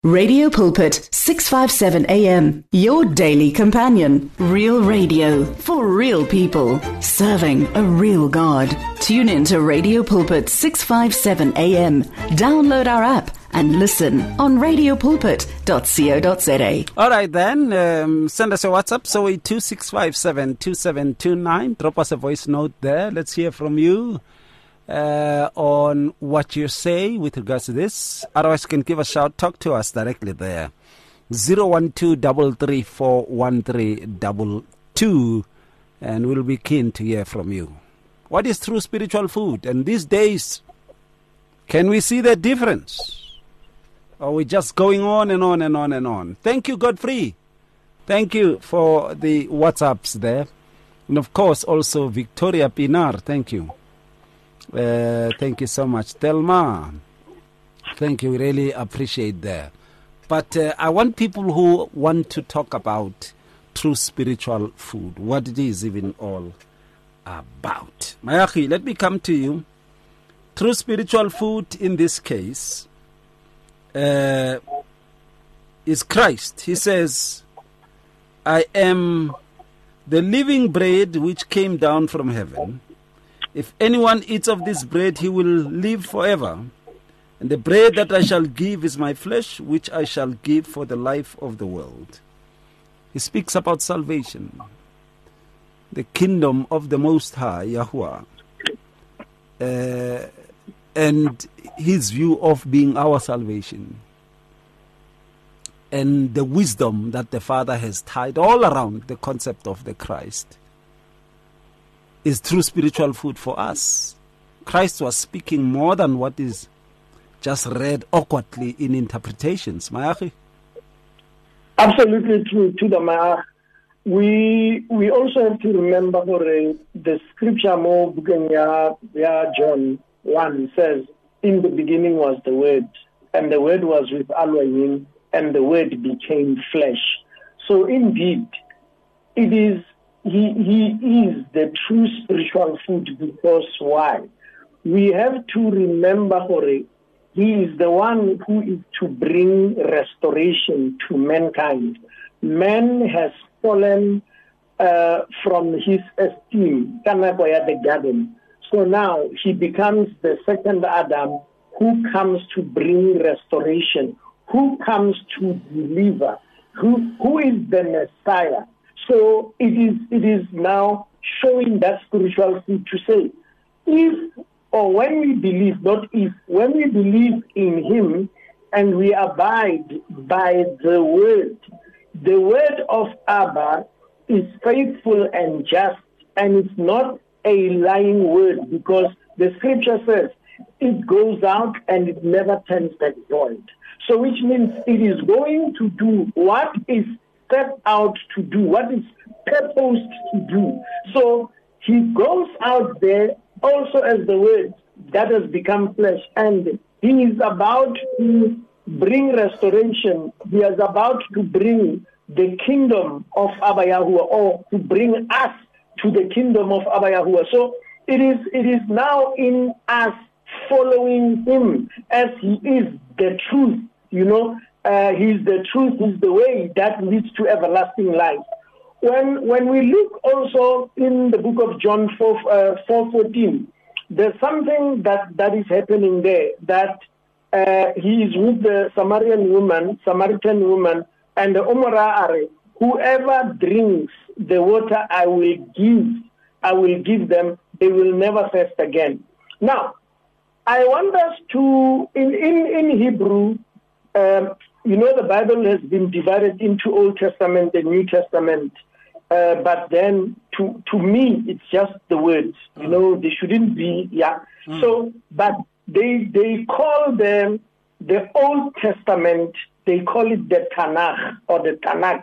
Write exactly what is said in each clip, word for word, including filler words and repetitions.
Radio Pulpit, six fifty-seven A M, your daily companion. Real radio for real people, serving a real God. Tune in to Radio Pulpit, six fifty-seven A M. Download our app and listen on radio pulpit dot co dot za. All right, then. Um, send us a WhatsApp, so eight two six five seven two seven two nine. Drop us a voice note there. Let's hear from you. Uh, on what you say with regards to this. Otherwise, you can give a shout. Talk to us directly there. zero one two three three four one three two two, and we'll be keen to hear from you. What is true spiritual food? And these days, can we see the difference? Or are we just going on and on and on and on? Thank you, Godfrey. Thank you for the WhatsApps there. And of course, also Victoria Pinar. Thank you. Uh, thank you so much, Thelma. Thank you, we really appreciate that. But uh, I want people who want to talk about true spiritual food, what it is even all about. Mayachi, let me come to you. True spiritual food in this case uh, is Christ. He says, I am the living bread which came down from heaven. If anyone eats of this bread, he will live forever. And the bread that I shall give is my flesh, which I shall give for the life of the world. He speaks about salvation, the kingdom of the Most High, Yahuwah, uh, and his view of being our salvation, and the wisdom that the Father has tied all around the concept of the Christ. Is true spiritual food for us. Christ was speaking more than what is just read awkwardly in interpretations. Mayachi? Absolutely true, to the Mayach. We we also have to remember uh, the scripture more yeah, John one says, in the beginning was the Word, and the Word was with Elohim, and the Word became flesh. So indeed, it is He, he is the true spiritual food, because why? We have to remember, Hore, he is the one who is to bring restoration to mankind. Man has fallen uh, from his esteem, the garden. So now he becomes the second Adam who comes to bring restoration, who comes to deliver, who, who is the Messiah. So it is it is now showing that spiritual food to say, if or when we believe, not if, when we believe in him and we abide by the word, the word of Abba is faithful and just, and it's not a lying word, because the scripture says it goes out and it never turns back void. So which means it is going to do what is set out to do, what is purposed to do. So he goes out there also as the word that has become flesh, and he is about to bring restoration. He is about to bring the kingdom of Abba Yahuwah, or to bring us to the kingdom of Abba Yahuwah. So it is it is now in us following him, as he is the truth, you know. Uh, he's the truth, he's the way that leads to everlasting life. When when we look also in the book of John four fourteen, there's something that, that is happening there, that uh, he is with the Samaritan woman, Samaritan woman, and the Umara Are, whoever drinks the water I will give, I will give them, they will never thirst again. Now, I want us to, in, in, in Hebrew, um, you know, the Bible has been divided into Old Testament and New Testament. Uh, but then, to to me, it's just the words. Mm. You know, they shouldn't be, yeah. Mm. So, but they they call them the Old Testament. They call it the Tanakh or the Tanakh.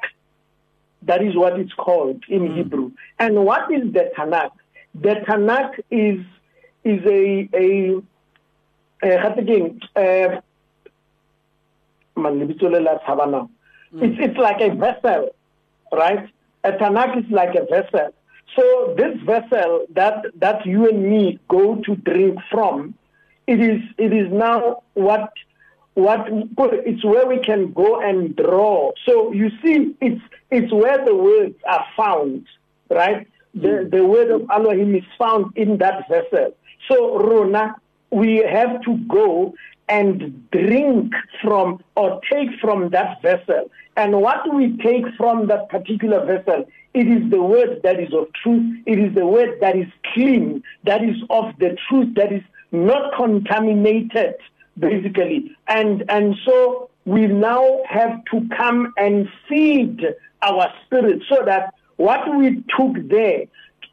That is what it's called in mm. Hebrew. And what is the Tanakh? The Tanakh is is a a, a again. Uh, mm. It's it's like a vessel, right? A Tanakh is like a vessel. So this vessel that that you and me go to drink from, it is it is now what what it's where we can go and draw. So you see, it's it's where the words are found, right? The the word of Elohim is found in that vessel. So Rona, we have to go and drink from or take from that vessel. And what we take from that particular vessel, it is the word that is of truth. It is the word that is clean, that is of the truth, that is not contaminated, basically. And and so we now have to come and feed our spirit so that what we took there,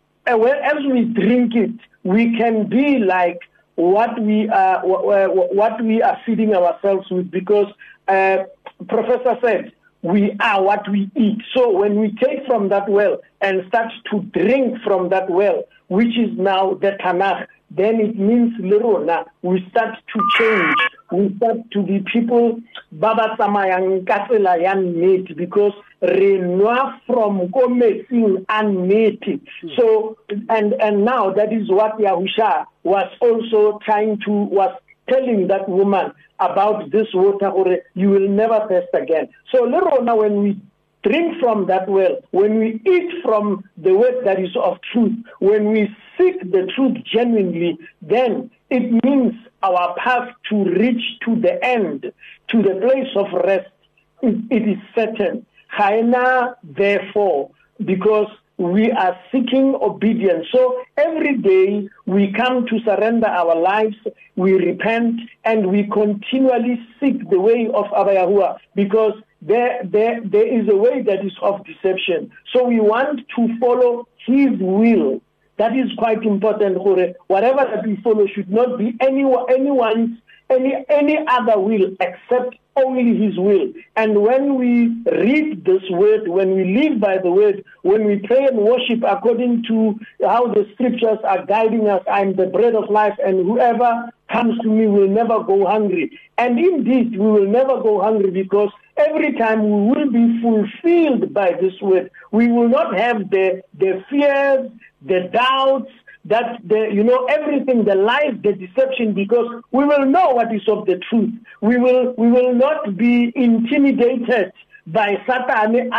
as we drink it, we can be like what we are, what we are feeding ourselves with, because uh, Professor said, we are what we eat. So when we take from that well and start to drink from that well, which is now the Tanakh, then it means Lerona, we start to change. We start to be people Baba Samayang Kaselayan made, because Renoir from Gomesing unmade. So and and now that is what Yahusha was also trying to was telling that woman about this water, or you will never thirst again. So Lerona, when we drink from that well, when we eat from the word that is of truth, when we seek the truth genuinely, then it means our path to reach to the end, to the place of rest, it, it is certain. Haina, therefore, because we are seeking obedience. So every day we come to surrender our lives, we repent, and we continually seek the way of Abba Yahuwah, because there, there, there is a way that is of deception. So we want to follow His will. That is quite important. Whatever that we follow should not be any, anyone's, any, any other will except only His will. And when we read this word, when we live by the word, when we pray and worship according to how the scriptures are guiding us, I am the bread of life, and whoever comes to me will never go hungry. And indeed, we will never go hungry, because every time we will be fulfilled by this word. We will not have the, the fears, the doubts, that the, you know, everything, the lies, the deception, because we will know what is of the truth. We will, we will not be intimidated by Satan,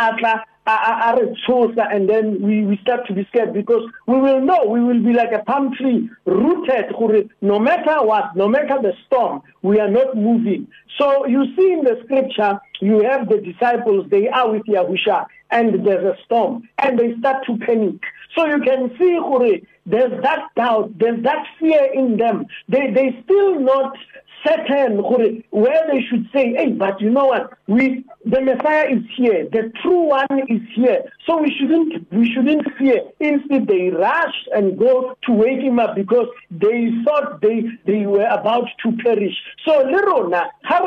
and then we, we start to be scared, because we will know, we will be like a palm tree rooted, no matter what, no matter the storm, we are not moving. So you see in the scripture, you have the disciples, they are with Yahusha, and there's a storm, and they start to panic. So you can see, there's that doubt, there's that fear in them. They they still not certain where they should say, hey, but you know what? We the Messiah is here, the true one is here. So we shouldn't we shouldn't fear. Instead, they rush and go to wake him up, because they thought they they were about to perish. So Lerona,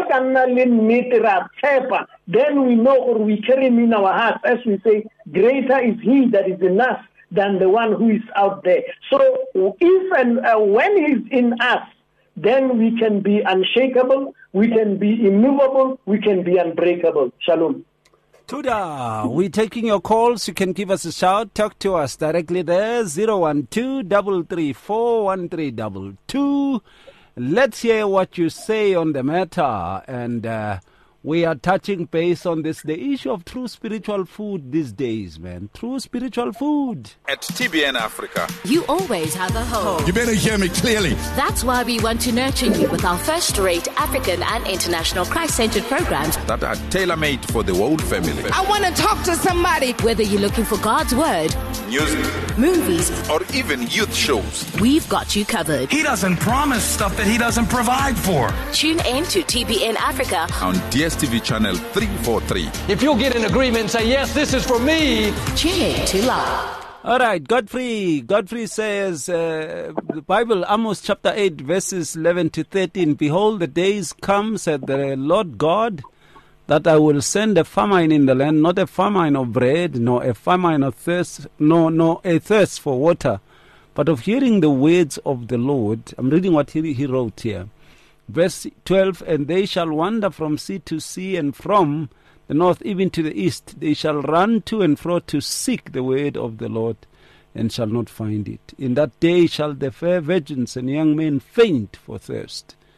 then we know, or we carry him in our hearts, as we say, greater is He that is in us than the one who is out there. So if and uh, when He's in us, then we can be unshakable, we can be immovable, we can be unbreakable. Shalom. Tuda, we're taking your calls. You can give us a shout. Talk to us directly there. zero one two, three three four, one three two two. Let's hear what you say on the matter. And uh, we are touching base on this, the issue of true spiritual food these days, man. True spiritual food. At T B N Africa, you always have a home. You better hear me clearly. That's why we want to nurture you with our first-rate African and international Christ-centered programs that are tailor-made for the whole family. I want to talk to somebody. Whether you're looking for God's word, music, movies, or even youth shows, we've got you covered. He doesn't promise stuff that He doesn't provide for. Tune in to T B N Africa on D S T V channel three forty-three. If you'll get in agreement and say, yes, this is for me. Tune in to love. All right, Godfrey. Godfrey says, uh, the Bible, Amos chapter eight, verses eleven to thirteen. Behold, the days come, said the Lord God, that I will send a famine in the land, not a famine of bread, nor a famine of thirst, nor, nor a thirst for water, but of hearing the words of the Lord. I'm reading what he, he wrote here. Verse twelve, and they shall wander from sea to sea, and from the north even to the east. They shall run to and fro to seek the word of the Lord, and shall not find it. In that day shall the fair virgins and young men faint for thirst.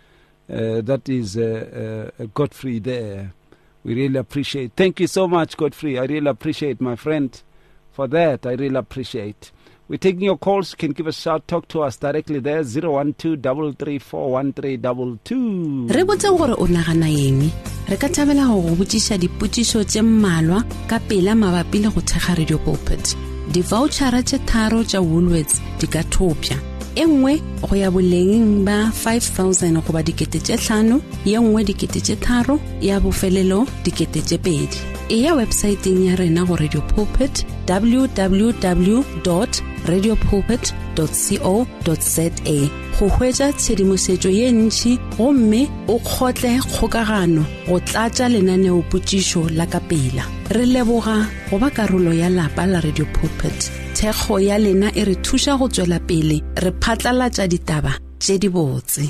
Uh, that is uh, uh, Godfrey there. We really appreciate. Thank you so much, Godfrey. I really appreciate, my friend, for that. I really appreciate. We're taking your calls. You can give us a shout. Talk to us directly there. zero one two, three three four, one three two two. Re botse gore o nagana eng? Re ka thabela go go botsisa dipotšišo tše mmalwa ka pela mabapi le go thekga Radio Pulpit. Di-vouchera tše tharo tša Woolworths di ka thopša. E nngwe go ya boleng ba five thousand go ba dikete tše hlano, ye nngwe dikete tše tharo, ya bofelelo dikete tše pedi. E ya websaeteng ya rena go Radio Pulpit, w w w dot radio pulpit dot co dot za. Go hwetša tshedimosetšo ye ntši gomme o kgotle kgokagano go tlatša lenaneo potšišo la ka pela. Re leboga go ba karolo ya lapa la Radio Pulpit. Thekgo ya lena e re thuša go tšwela pele re phatlalatša ditaba tše di botse.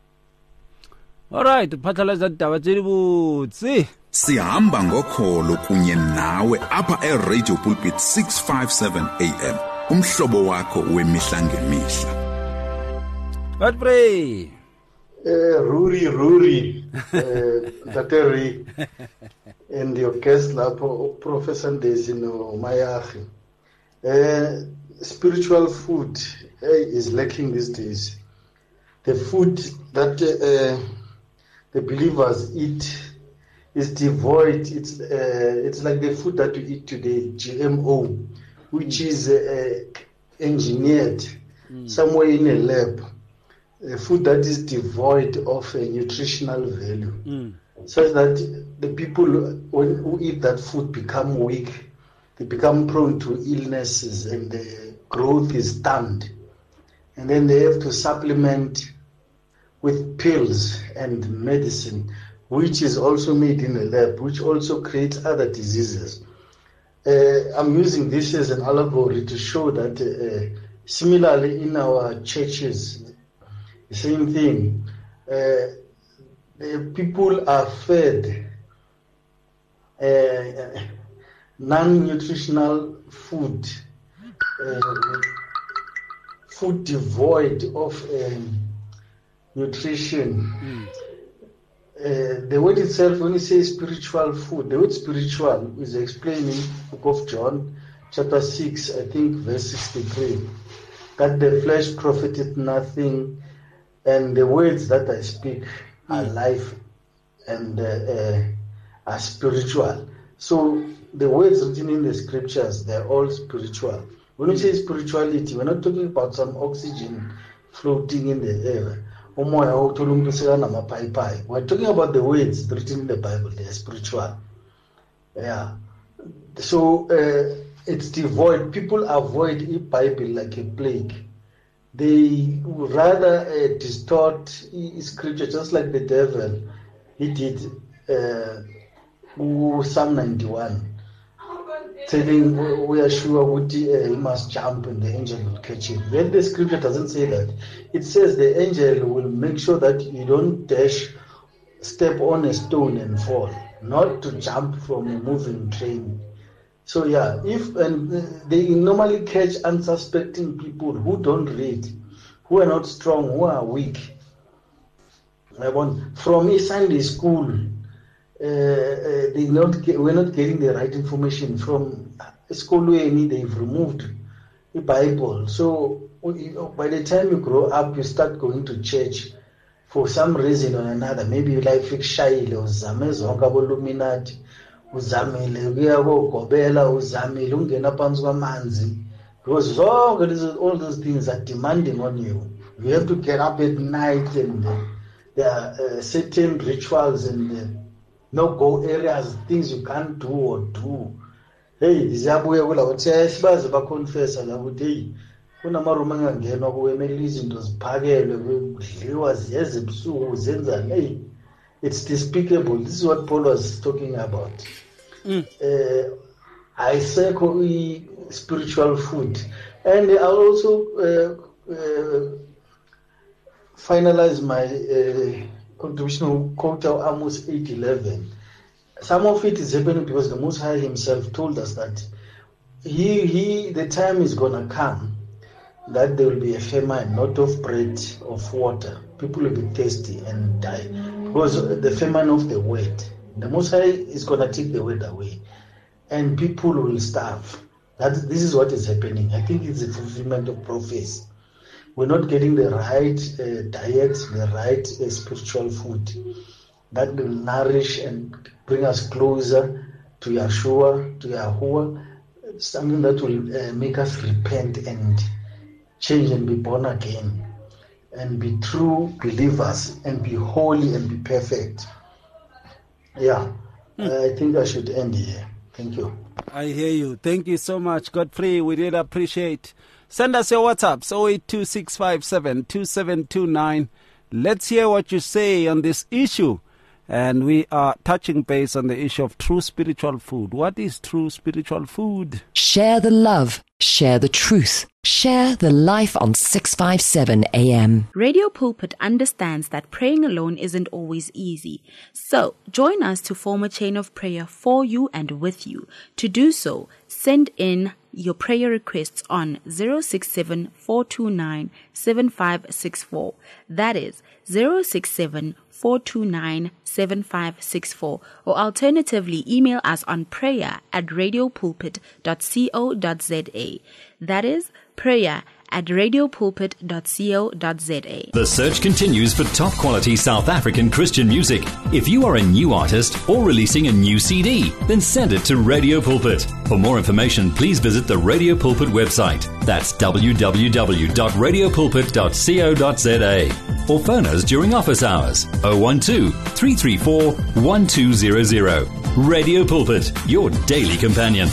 Alright, phatlalatša ditaba tše di botse. Sihamba ngokholo kunye nawe apha eRadio Pulpit six fifty-seven A M. Umhlobo wakho wemihla ngemihla. Godfrey. Eh, Ruri, Ruri, uh, Tateri, and your guest, Lapo, Professor Ndezino Mayachi. Uh, spiritual food uh, is lacking these days. The food that uh, the believers eat is devoid. It's uh, it's like the food that we eat today, G M O, which is uh, engineered mm. somewhere in a lab. A food that is devoid of a nutritional value, mm. such that the people who eat that food become weak, they become prone to illnesses, and the growth is stunted. And then they have to supplement with pills and medicine, which is also made in a lab, which also creates other diseases. Uh, I'm using this as an allegory to show that uh, similarly in our churches, the same thing. Uh, the people are fed uh, non-nutritional food, uh, food devoid of um, nutrition. Mm. Uh, the word itself, when you say spiritual food, the word spiritual is explaining Book of John, chapter six, I think, verse sixty-three, that the flesh profiteth nothing, and the words that I speak are life and uh, uh, are spiritual. So the words written in the scriptures, they're all spiritual. When we say spirituality, we're not talking about some oxygen floating in the air. We're talking about the words written in the Bible. They're spiritual. Yeah. So uh, it's devoid. People avoid the Bible like a plague. They would rather uh, distort scripture, just like the devil. He did uh, Psalm ninety-one, telling we are sure uh, he must jump and the angel will catch him. Yet the scripture doesn't say that. It says the angel will make sure that you don't dash, step on a stone and fall, not to jump from a moving train. So yeah, if and they normally catch unsuspecting people who don't read, who are not strong, who are weak. I want from a Sunday school, uh, uh, they not get, we're not getting the right information from school. They've removed the Bible. So by the time you grow up, you start going to church for some reason or another. Maybe you like shyile or zamezonga boluminati. Uzamile kuyakugobela uzamile ungena phansi kwamanzi, because all all those things are demanding on you. You have to get up at night, and uh, there are uh, certain rituals and uh, no-go areas, things you can't do or do. Hey, ziyabuya kula uthi sibaze baconfessa la ukuthi hey kunamaroma angangenwa kuwemela izinto ziphakelwe kudliwa ziyeze ebusuku zenzani. Hey, it's despicable. This is what Paul was talking about. Mm. Uh, I say spiritual food, and I'll also uh, uh, finalize my uh, contribution quote of Amos eight eleven. Some of it is happening because the Most High Himself told us that he he the time is gonna come that there will be a famine, not of bread, of water. people will be thirsty and die because the famine of the word. The Most High is going to take the word away, and people will starve. That this is what is happening. I think it's a fulfillment of prophecy. We're not getting the right uh, diet, the right uh, spiritual food that will nourish and bring us closer to Yeshua, to Yahuwah, something that will uh, make us repent and change and be born again and be true believers and be holy and be perfect. Yeah, hmm. uh, I think I should end here. Thank you. I hear you. Thank you so much, Godfrey. We really appreciate. Send us your WhatsApp, zero eight two six five seven two seven two nine. Let's hear what you say on this issue. And we are touching base on the issue of true spiritual food. What is true spiritual food? Share the love. Share the truth. Share the life on six fifty-seven A M. Radio Pulpit understands that praying alone isn't always easy. So, join us to form a chain of prayer for you and with you. To do so, send in your prayer requests on zero six seven four two nine seven five six four. That is zero six seven four two nine seven five six four, or alternatively email us on prayer at radiopulpit dot co dot za. That is prayer at radiopulpit dot co dot za. The search continues for top quality South African Christian music. If you are a new artist or releasing a new C D, then send it to Radio Pulpit. For more information, please visit the Radio Pulpit website. That's w w w dot radiopulpit dot co dot za. Or phone us during office hours, zero one two three three four one two zero zero. Radio Pulpit, your daily companion.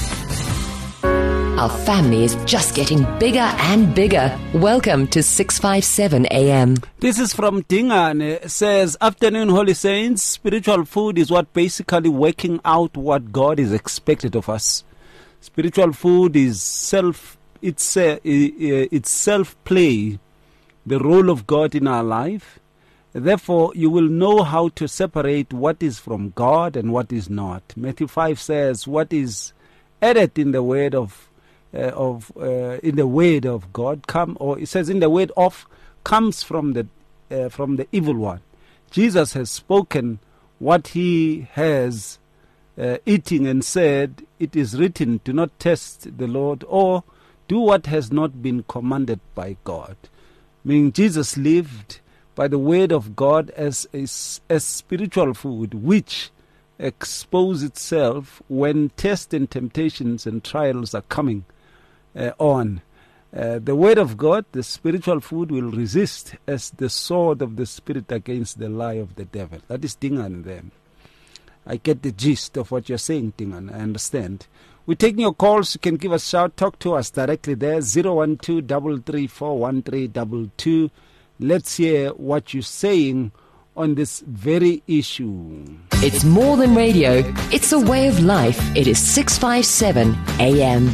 Our family is just getting bigger and bigger. Welcome to six fifty-seven A M. This is from Dingane. It says, afternoon, Holy Saints. Spiritual food is what basically working out what God is expected of us. Spiritual food is self, it's, uh, it's self-play, the role of God in our life. Therefore, you will know how to separate what is from God and what is not. Matthew five says, what is added in the word of Uh, of uh, in the word of God come, or it says in the word of comes from the uh, from the evil one. Jesus has spoken what he has uh, eating and said, it is written, do not test the Lord or do what has not been commanded by God. Meaning Jesus lived by the word of God as a, as spiritual food, which expose itself when tests and temptations and trials are coming Uh, on. Uh, the word of God, the spiritual food, will resist as the sword of the Spirit against the lie of the devil. That is Dingan there. I get the gist of what you're saying, Dingan. I understand. We're taking your calls. You can give us a shout. Talk to us directly there. zero one two three three four one three two two. Let's hear what you're saying on this very issue. It's more than radio. It's a way of life. It is six fifty-seven A M.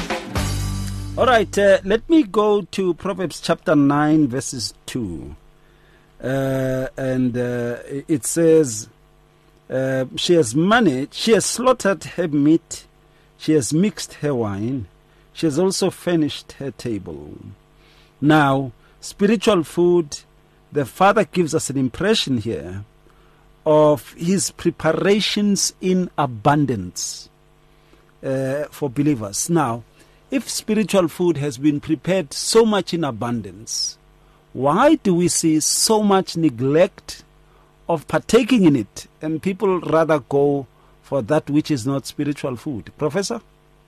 All right, uh, let me go to Proverbs chapter nine, verses two. Uh, and uh, it says, uh, she has managed, she has slaughtered her meat, she has mixed her wine, she has also furnished her table. Now, spiritual food, the Father gives us an impression here of his preparations in abundance uh, for believers. Now, if spiritual food has been prepared so much in abundance, why do we see so much neglect of partaking in it, and people rather go for that which is not spiritual food? Professor?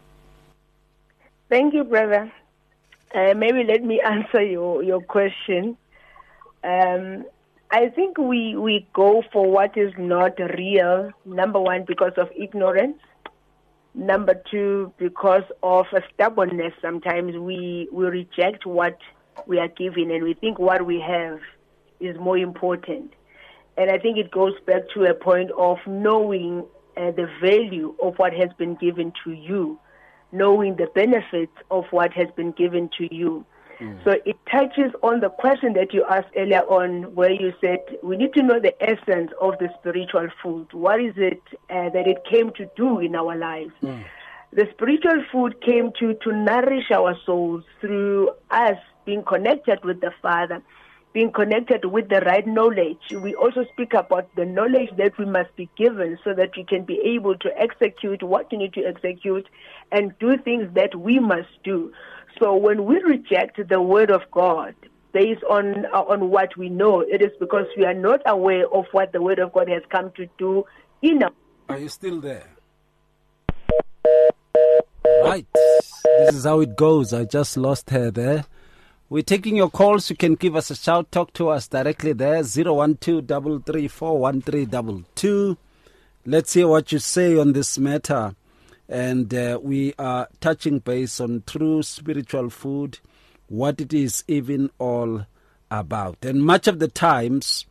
Thank you, brother. Uh, maybe let me answer your, your question. Um, I think we, we go for what is not real, number one, because of ignorance. Number two, because of a stubbornness. Sometimes we, we reject what we are given and we think what we have is more important. And I think it goes back to a point of knowing uh, the value of what has been given to you, knowing the benefits of what has been given to you. Mm. So it touches on the question that you asked earlier on, where you said we need to know the essence of the spiritual food. What is it uh, that it came to do in our lives? Mm. The spiritual food came to, to nourish our souls through us being connected with the Father, being connected with the right knowledge. We also speak about the knowledge that we must be given so that we can be able to execute what we need to execute and do things that we must do. So when we reject the word of God based on uh, on what we know, it is because we are not aware of what the word of God has come to do in our... Are you still there? Right. This is how it goes. I just lost her there. We're taking your calls. You can give us a shout. Talk to us directly there. zero one two, three three four, one three two two. Let's hear what you say on this matter. And uh, we are touching base on true spiritual food, what it is even all about. And much of the times,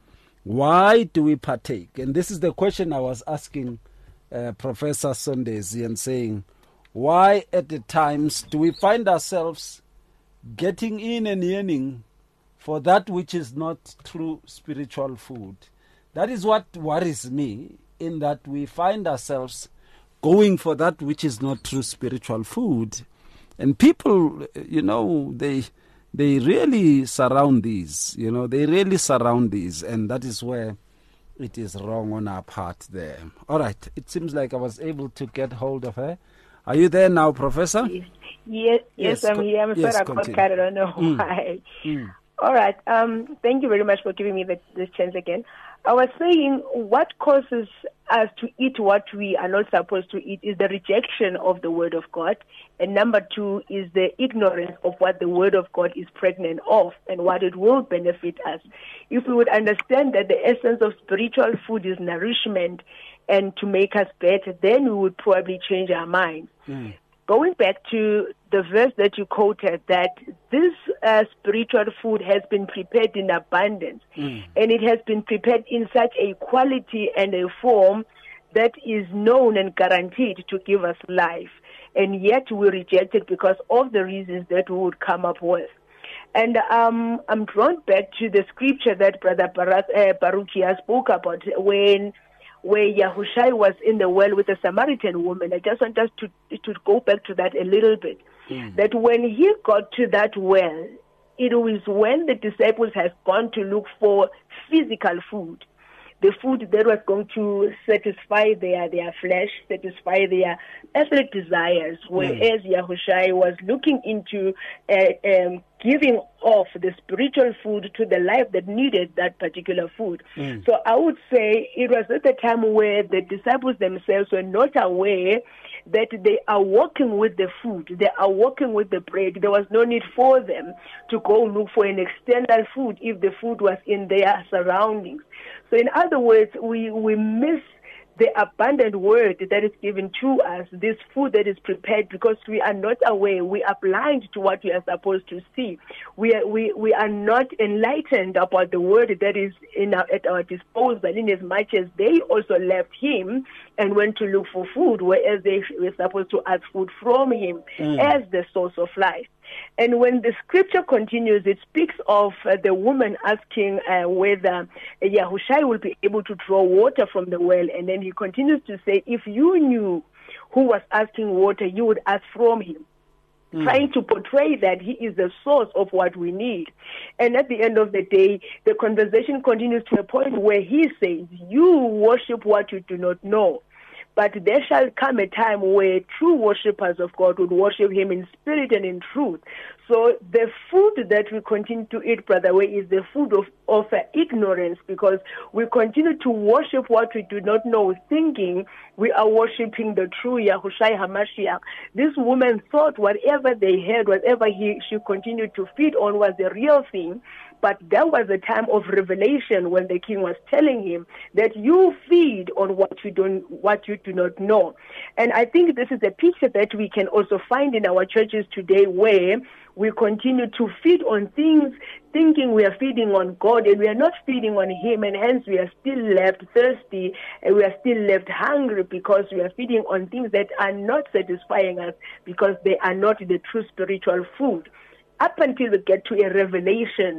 why do we partake? And this is the question I was asking uh, Professor Sondesi and saying, why at the times do we find ourselves getting in and yearning for that which is not true spiritual food? That is what worries me, in that we find ourselves going for that which is not true spiritual food. And people, you know, they they really surround these, you know, they really surround these, and that is where it is wrong on our part there. All right, it seems like I was able to get hold of her. Are you there now, Professor? Yes, yes, yes I'm here. I'm yes, sorry I got cut. I don't know mm. why. Mm. All right. Um, thank you very much for giving me the, this chance again. I was saying what causes us to eat what we are not supposed to eat is the rejection of the word of God. And number two is the ignorance of what the word of God is pregnant of and what it will benefit us. If we would understand that the essence of spiritual food is nourishment and to make us better, then we would probably change our minds. Mm. Going back to the verse that you quoted, that this uh, spiritual food has been prepared in abundance, mm. and it has been prepared in such a quality and a form that is known and guaranteed to give us life. And yet we reject it because of the reasons that we would come up with. And um, I'm drawn back to the scripture that Brother Baruch, uh, Baruchia spoke about when where Yahushua was in the well with a Samaritan woman. I just want us to to go back to that a little bit. Mm. That when he got to that well, it was when the disciples had gone to look for physical food, the food that was going to satisfy their, their flesh, satisfy their earthly desires, whereas mm. Yahushua was looking into uh, um, giving off the spiritual food to the life that needed that particular food. Mm. So I would say it was at the time where the disciples themselves were not aware that they are walking with the food, they are walking with the bread. There was no need for them to go look for an external food if the food was in their surroundings. So in other words, we, we miss the abundant word that is given to us, this food that is prepared, because we are not aware, we are blind to what we are supposed to see. We are, we, we are not enlightened about the word that is in our, at our disposal, in as much as they also left him and went to look for food, whereas they were supposed to ask food from him mm. as the source of life. And when the scripture continues, it speaks of uh, the woman asking uh, whether uh, Yahushua will be able to draw water from the well. And then he continues to say, if you knew who was asking water, you would ask from him. Mm. Trying to portray that he is the source of what we need. And at the end of the day, the conversation continues to a point where he says, you worship what you do not know. But there shall come a time where true worshippers of God would worship him in spirit and in truth. So the food that we continue to eat, Brother Way, is the food of, of uh, ignorance, because we continue to worship what we do not know, thinking we are worshiping the true Yahushua HaMashiach. This woman thought whatever they had, whatever he, she continued to feed on was the real thing. But there was a time of revelation when the king was telling him that you feed on what you don't, what you do not know. And I think this is a picture that we can also find in our churches today, where we continue to feed on things, thinking we are feeding on God, and we are not feeding on him, and hence we are still left thirsty, and we are still left hungry because we are feeding on things that are not satisfying us, because they are not the true spiritual food. Up until we get to a revelation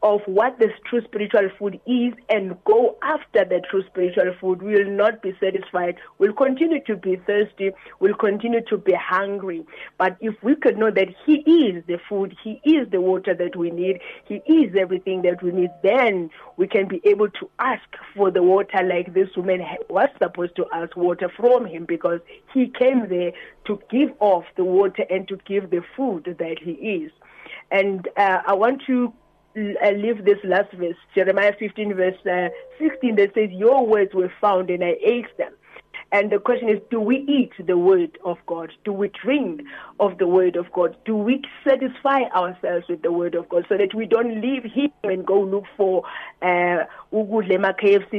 of what the true spiritual food is and go after the true spiritual food, we will not be satisfied. We'll continue to be thirsty. We'll continue to be hungry. But if we could know that He is the food, He is the water that we need, He is everything that we need, then we can be able to ask for the water like this woman was supposed to ask water from Him, because He came there to give off the water and to give the food that He is. And uh, I want to uh, leave this last verse, Jeremiah fifteen, verse uh, sixteen, that says, your words were found and I ate them. And the question is, do we eat the word of God? Do we drink of the word of God? Do we satisfy ourselves with the word of God so that we don't leave Him and go look for uh, K F C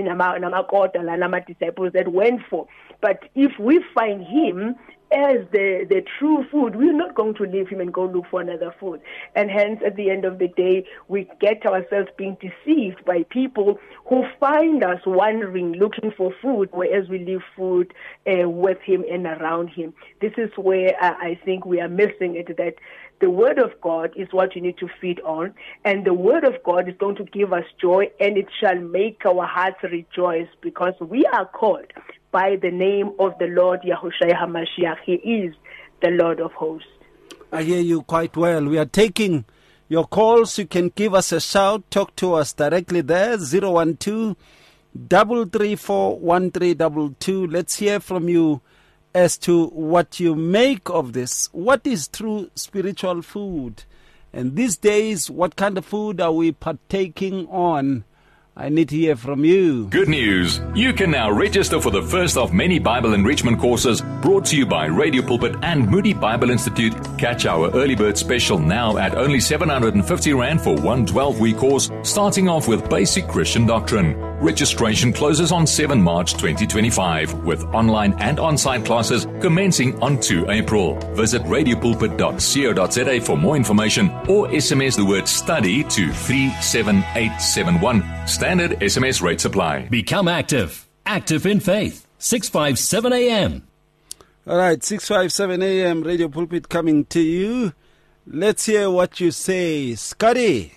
and disciples that went for? But if we find Him as the, the true food, we're not going to leave Him and go look for another food. And hence, at the end of the day, we get ourselves being deceived by people who find us wandering, looking for food, whereas we leave food uh, with Him and around Him. This is where uh, I think we are missing it, that the Word of God is what you need to feed on, and the Word of God is going to give us joy, and it shall make our hearts rejoice, because we are called by the name of the Lord Yahushua HaMashiach. He is the Lord of hosts. I hear you quite well. We are taking your calls. You can give us a shout. Talk to us directly there, zero one two, three three four, one three two two. Let's hear from you as to what you make of this. What is true spiritual food? And these days, what kind of food are we partaking on? I need to hear from you. Good news. You can now register for the first of many Bible enrichment courses brought to you by Radio Pulpit and Moody Bible Institute. Catch our early bird special now at only seven hundred fifty rand for one twelve-week course, starting off with basic Christian doctrine. Registration closes on the seventh of March twenty twenty-five, with online and on-site classes commencing on the second of April. Visit radio pulpit dot co dot za for more information, or S M S the word study to three seven eight seven one. Standard S M S rates apply. Become active. Active in faith. six fifty-seven A M. All right, six fifty-seven A M, Radio Pulpit coming to you. Let's hear what you say. Scotty.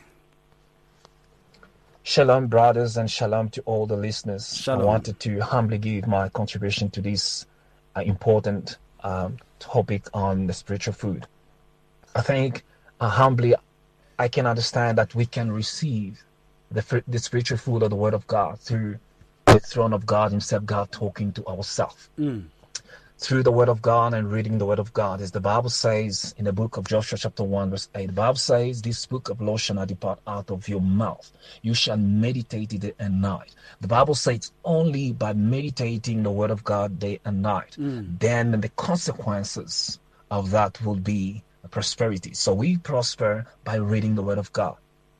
Shalom, brothers, and shalom to all the listeners. Shalom. I wanted to humbly give my contribution to this uh, important um, topic on the spiritual food. I think uh, humbly I can understand that we can receive the, the spiritual food of the Word of God through the throne of God Himself, God talking to ourselves. Mm. Through the Word of God and reading the Word of God. As the Bible says in the book of Joshua chapter one verse eight, the Bible says, this book of law shall not depart out of your mouth. You shall meditate it day and night. The Bible says only by meditating the Word of God day and night, Mm. then the consequences of that will be prosperity. So we prosper by reading the Word of God.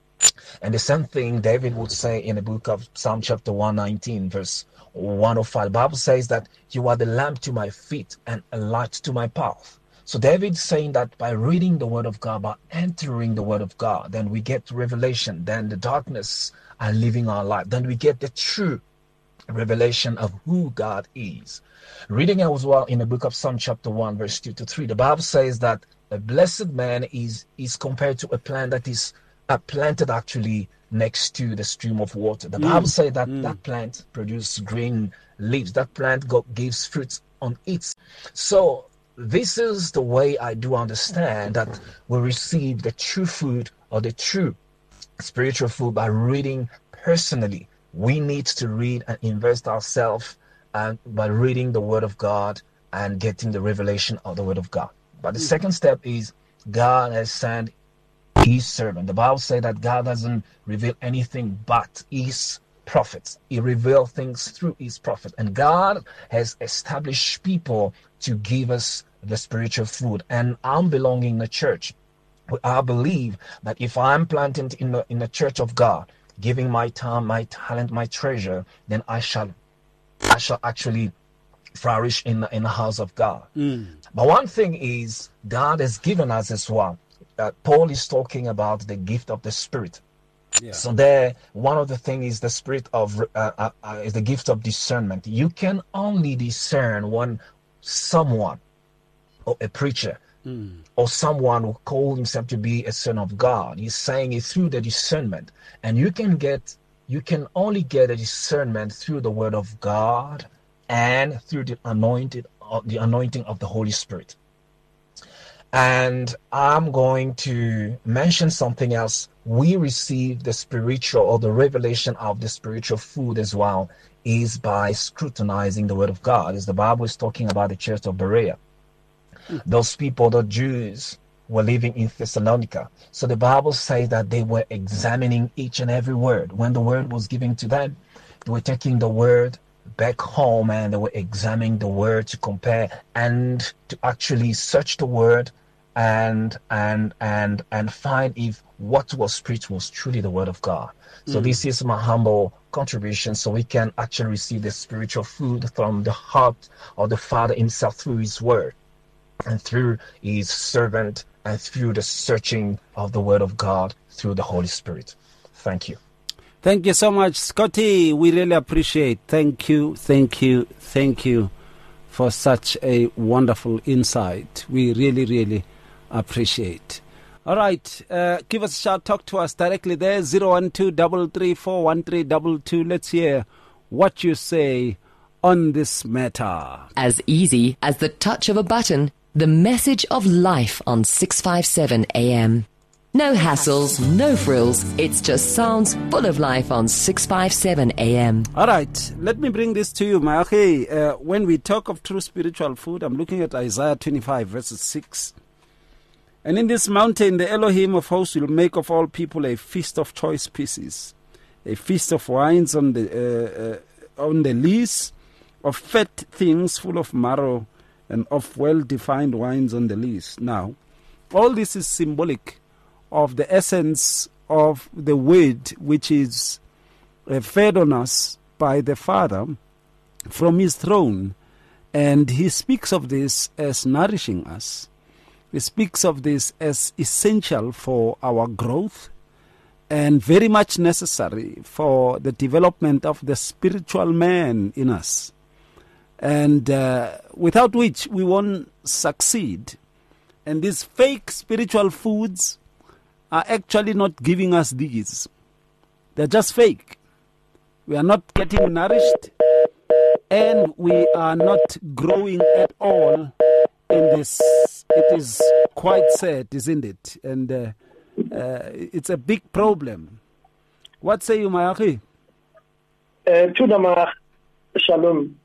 And the same thing David would say in the book of Psalm chapter one nineteen verse one oh five. The Bible says that you are the lamp to my feet and a light to my path. So David's saying that by reading the Word of God, by entering the Word of God, then we get revelation. Then the darkness are living our life. Then we get the true revelation of who God is. Reading as well in the book of Psalm chapter one verse two to three, the Bible says that a blessed man is is compared to a plant that is uh, planted actually next to the stream of water. The Mm. Bible says that Mm. that plant produces green leaves. That plant go, gives fruits on it. So this is the way I do understand that we receive the true food or the true spiritual food by reading personally. We need to read and invest ourselves and by reading the Word of God and getting the revelation of the Word of God. But the second step is God has sent His servant. The Bible says that God doesn't reveal anything but His prophets. He reveals things through His prophet. And God has established people to give us the spiritual food. And I'm belonging in the church. I believe that if I'm planted in the in the church of God, giving my time, my talent, my treasure, then I shall I shall actually flourish in the, in the house of God. Mm. But one thing is, God has given us as well. Uh, Paul is talking about the gift of the Spirit. Yeah. So there, one of the things is the spirit of uh, uh, uh, is the gift of discernment. You can only discern when someone or a preacher mm. or someone who calls himself to be a son of God. He's saying it through the discernment. And you can get, you can only get a discernment through the word of God and through the anointed, the anointing of the Holy Spirit. And I'm going to mention something else. We receive the spiritual or the revelation of the spiritual food as well is by scrutinizing the word of God. As the Bible is talking about the church of Berea. Mm. Those people, the Jews, were living in Thessalonica. So the Bible says that they were examining each and every word. When the word was given to them, they were taking the word back home and they were examining the word to compare and to actually search the word and and and and find if what was preached was truly the word of God. So mm. this is my humble contribution, so we can actually receive the spiritual food from the heart of the Father himself through his word and through his servant and through the searching of the word of God through the Holy Spirit. Thank you. Thank you so much, Scotty. We really appreciate. Thank you, thank you, thank you for such a wonderful insight. We really, really appreciate. All right, uh, give us a shout. Talk to us directly there. zero one two, three three four, one three two two. Let's hear what you say on this matter. As easy as the touch of a button, the message of life on six fifty-seven A M. No hassles, no frills. It's just sounds full of life on six fifty-seven A M. All right, let me bring this to you, Mayache. Uh, when we talk of true spiritual food, I'm looking at Isaiah twenty-five, verses six. And in this mountain, the Elohim of hosts will make of all people a feast of choice pieces, a feast of wines on the uh, uh, on the lees, of fat things full of marrow, and of well-defined wines on the lees. Now, all this is symbolic of the essence of the word which is uh, fed on us by the Father from his throne. And he speaks of this as nourishing us. He speaks of this as essential for our growth and very much necessary for the development of the spiritual man in us. And uh, without which we won't succeed. And these fake spiritual foods are actually not giving us these. They're just fake. We are not getting nourished and we are not growing at all in this. It is quite sad, isn't it? And uh, uh, it's a big problem. What say you, Mayachi? Uh, Tudama, shalom.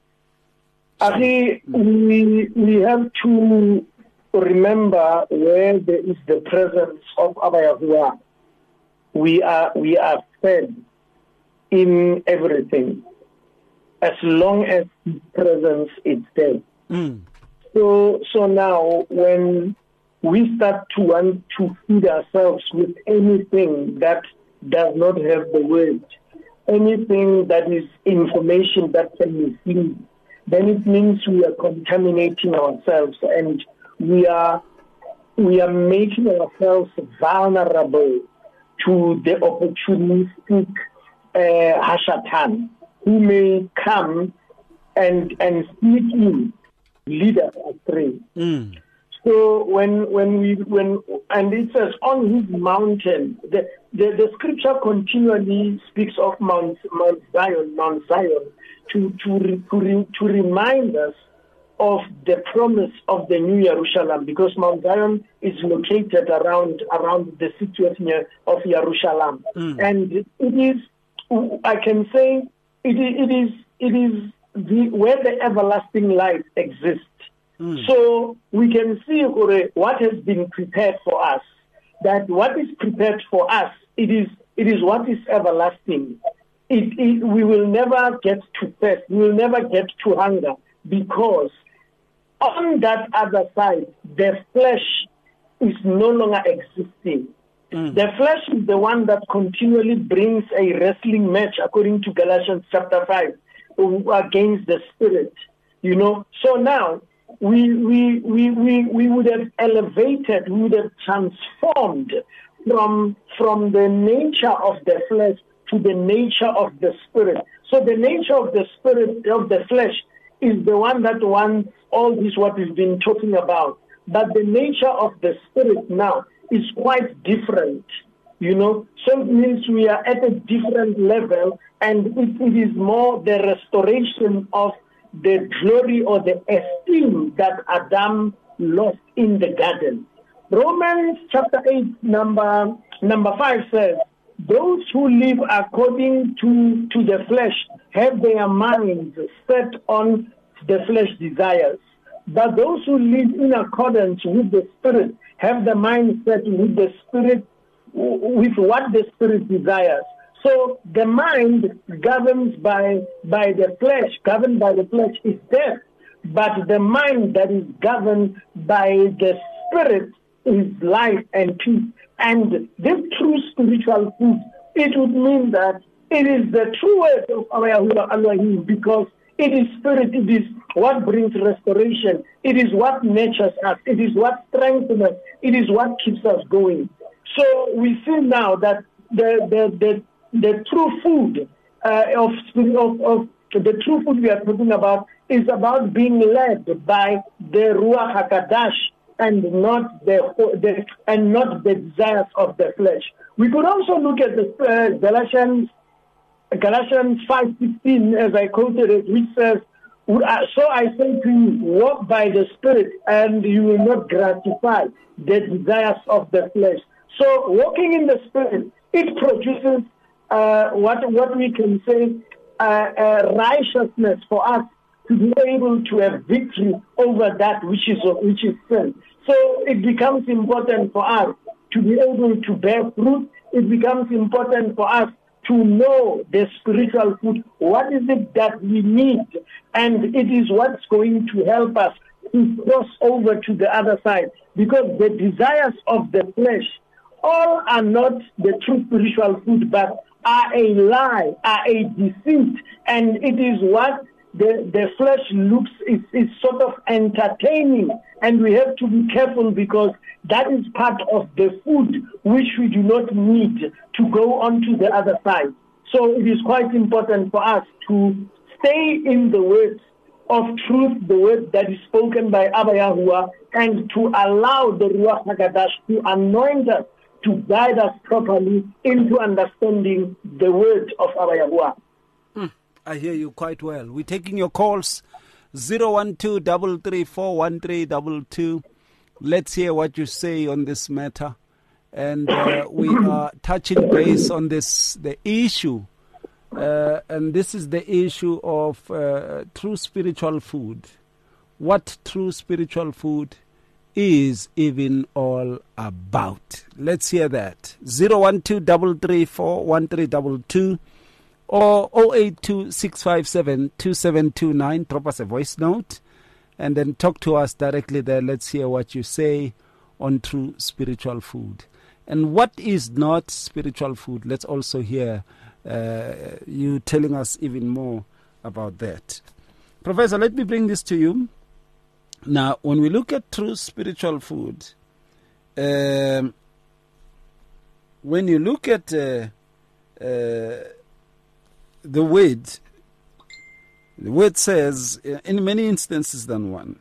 Achi, we, we have to remember where there is the presence of Abba Yahuwah. We are, we are fed in everything as long as his presence is there. Mm. So, so now when we start to want to feed ourselves with anything that does not have the word, anything that is information that can mislead, then it means we are contaminating ourselves and we are we are making ourselves vulnerable to the opportunistic uh, Hashatan who may come and and sneak in, lead us astray. Mm. So when when we when and it says on his mountain, the the, the scripture continually speaks of Mount Mount Zion, Mount Zion, to to re, to, re, to remind us of the promise of the New Jerusalem, because Mount Zion is located around around the city of, of Jerusalem, mm. and it is, I can say, it is it is it is the where the everlasting life exists. Mm. So we can see what has been prepared for us. That what is prepared for us, it is it is what is everlasting. It, it we will never get to thirst. We will never get to hunger, because on that other side, the flesh is no longer existing. Mm. The flesh is the one that continually brings a wrestling match, according to Galatians chapter five, against the spirit. You know, so now we we we we, we would have elevated, we would have transformed from from the nature of the flesh to the nature of the spirit. So the nature of the spirit of the flesh is the one that wants all this what we've been talking about. but the nature of the spirit now is quite different, you know. So it means we are at a different level, and it, it is more the restoration of the glory or the esteem that Adam lost in the garden. Romans chapter eight, number number five says, those who live according to, to the flesh have their minds set on the flesh desires. But those who live in accordance with the Spirit have the mind set with the Spirit, with what the Spirit desires. So the mind governs by, by the flesh, governed by the flesh is death. But the mind that is governed by the Spirit is life and peace. And this true spiritual food, it would mean that it is the true word of our Yahuwah Elohim, because it is spirit, it is what brings restoration, it is what nurtures us, it is what strengthens us, it is what keeps us going. So we see now that the the the, the true food uh, of, of of the true food we are talking about is about being led by the Ruach HaKadosh, and not the, the and not the desires of the flesh. We could also look at the uh, Galatians Galatians five sixteen, as I quoted it, which says, "So I say to you, walk by the Spirit, and you will not gratify the desires of the flesh." So, walking in the Spirit, it produces uh, what what we can say uh, uh, righteousness for us to be able to have victory over that which is which is sin. So it becomes important for us to be able to bear fruit. It becomes important for us to know the spiritual food. What is it that we need? And it is what's going to help us to cross over to the other side. Because the desires of the flesh, all are not the true spiritual food, but are a lie, are a deceit. And it is what the, the flesh looks, is, is sort of entertaining. And we have to be careful, because that is part of the food which we do not need to go on to the other side. So it is quite important for us to stay in the words of truth, the word that is spoken by Abba Yahuwah, and to allow the Ruach HaKadosh to anoint us, to guide us properly into understanding the word of Abba Yahuwah. Mm, I hear you quite well. We're taking your calls. zero one two, three three four, one three two two. Let's hear what you say on this matter. And uh, we are touching base on this, the issue. Uh, and this is the issue of uh, true spiritual food. What true spiritual food is even all about. Let's hear that. zero one two, three three four, one three two two. Or zero eight two, six five seven, two seven two nine. Drop us a voice note and then talk to us directly there. Let's hear what you say on true spiritual food. And what is not spiritual food? Let's also hear uh, you telling us even more about that. Professor, let me bring this to you. Now, when we look at true spiritual food, um, when you look at uh, uh, the word, the word says, in many instances than one,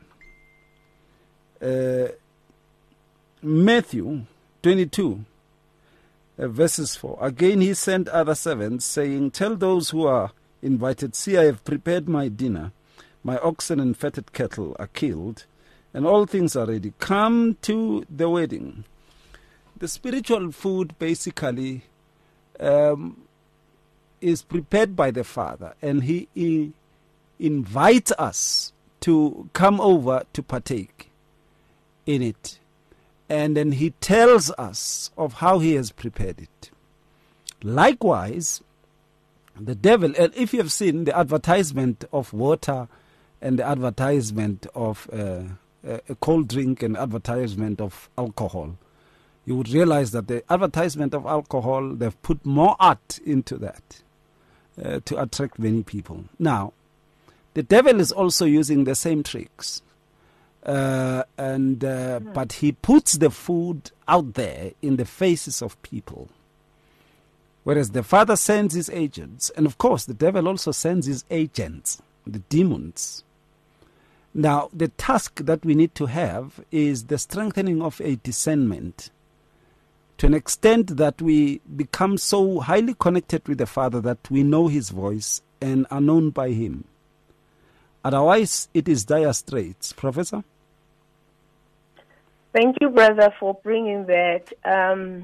uh, Matthew twenty-two, uh, verses four. Again he sent other servants, saying, tell those who are invited, see, I have prepared my dinner. My oxen and fatted cattle are killed, and all things are ready. Come to the wedding. The spiritual food basically um, is prepared by the Father, and he, he invites us to come over to partake in it. And then he tells us of how he has prepared it. Likewise, the devil, and if you have seen the advertisement of water and the advertisement of uh, a cold drink and advertisement of alcohol, you would realize that the advertisement of alcohol, they've put more art into that uh, to attract many people. Now, the devil is also using the same tricks. Uh, and uh, but he puts the food out there in the faces of people. Whereas the Father sends his agents, and of course the devil also sends his agents, the demons. Now, the task that we need to have is the strengthening of a discernment to an extent that we become so highly connected with the Father that we know His voice and are known by Him. Otherwise, it is dire straits. Professor? Thank you, brother, for bringing that. Um,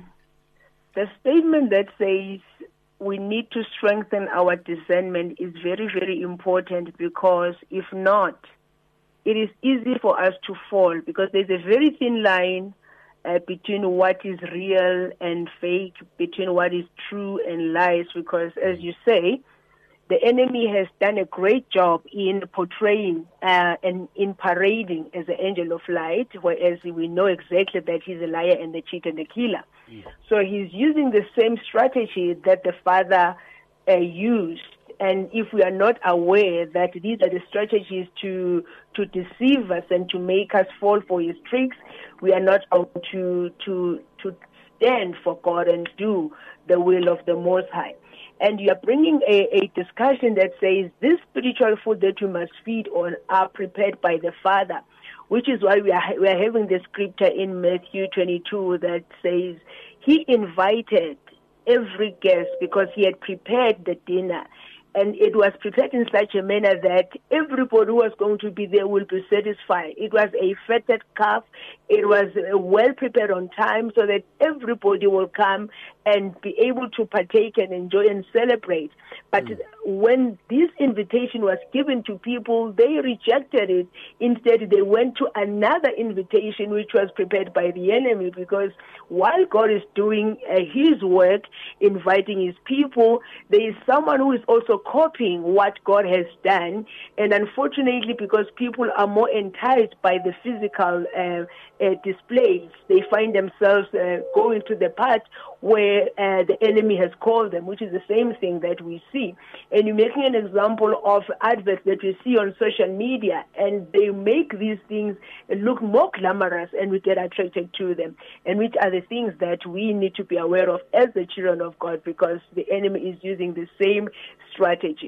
the statement that says we need to strengthen our discernment is very, very important, because if not, it is easy for us to fall, because there's a very thin line uh, between what is real and fake, between what is true and lies, because as you say, the enemy has done a great job in portraying uh, and in parading as an angel of light, whereas we know exactly that he's a liar and a cheat and a killer. Yeah. So he's using the same strategy that the Father uh, used. And if we are not aware that these are the strategies to to deceive us and to make us fall for his tricks, we are not able to to to stand for God and do the will of the Most High. And you are bringing a, a discussion that says this spiritual food that you must feed on are prepared by the Father, which is why we are we are having the scripture in Matthew twenty-two that says he invited every guest because he had prepared the dinner. And it was prepared in such a manner that everybody who was going to be there will be satisfied. It was a fatted calf. It was well prepared on time so that everybody will come and be able to partake and enjoy and celebrate. But mm. when this invitation was given to people, they rejected it. Instead, they went to another invitation which was prepared by the enemy, because while God is doing uh, his work, inviting his people, there is someone who is also copying what God has done. And unfortunately, because people are more enticed by the physical uh, uh, displays, they find themselves uh, going to the path where uh, the enemy has called them, which is the same thing that we see. And you're making an example of adverts that we see on social media, and they make these things look more glamorous, and we get attracted to them, and which are the things that we need to be aware of as the children of God, because the enemy is using the same strategy.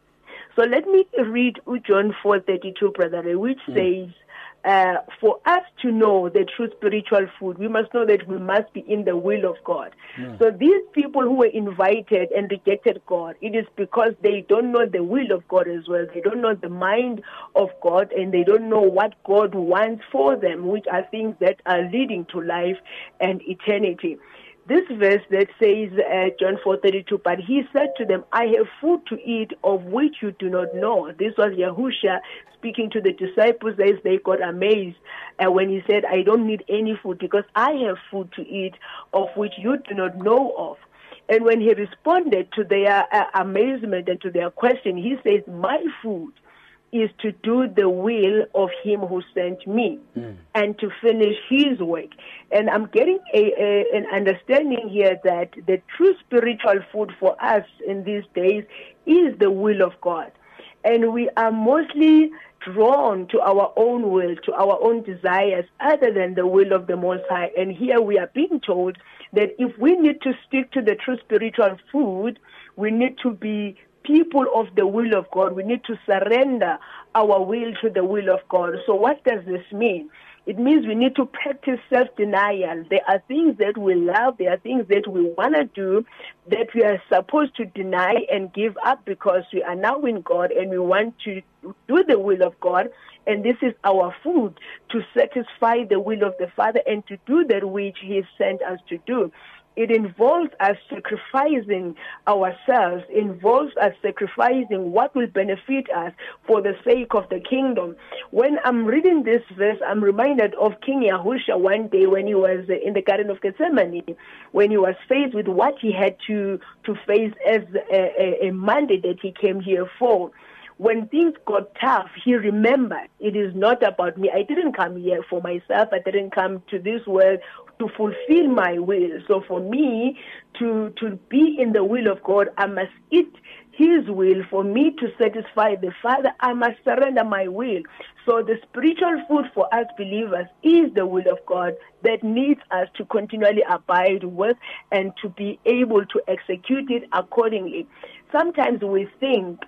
So let me read John four thirty-two, Brother Ray, which mm. says, Uh, for us to know the true spiritual food, we must know that we must be in the will of God. Yeah. So these people who were invited and rejected God, it is because they don't know the will of God as well. They don't know the mind of God, and they don't know what God wants for them, which are things that are leading to life and eternity. This verse that says, uh, John four thirty-two, but he said to them, I have food to eat of which you do not know. This was Yahushua speaking to the disciples as they got amazed uh, when he said, I don't need any food because I have food to eat of which you do not know of. And when he responded to their uh, amazement and to their question, he says, my food is to do the will of him who sent me mm. and to finish his work. And I'm getting a, a, an understanding here that the true spiritual food for us in these days is the will of God. And we are mostly drawn to our own will, to our own desires, other than the will of the Most High. And here we are being told that if we need to stick to the true spiritual food, we need to be people of the will of God. We need to surrender our will to the will of God. So what does this mean? It means we need to practice self-denial. There are things that we love, there are things that we want to do that we are supposed to deny and give up because we are now in God and we want to do the will of God. And this is our food to satisfy the will of the Father and to do that which he sent us to do. It involves us sacrificing ourselves, involves us sacrificing what will benefit us for the sake of the kingdom. When I'm reading this verse, I'm reminded of King Yahushua one day when he was in the Garden of Gethsemane, when he was faced with what he had to, to face as a, a, a mandate that he came here for. When things got tough, he remembered, it is not about me. I didn't come here for myself. I didn't come to this world to fulfill my will. So for me to, to be in the will of God, I must eat his will. For me to satisfy the Father, I must surrender my will. So the spiritual food for us believers is the will of God that needs us to continually abide with and to be able to execute it accordingly. Sometimes we think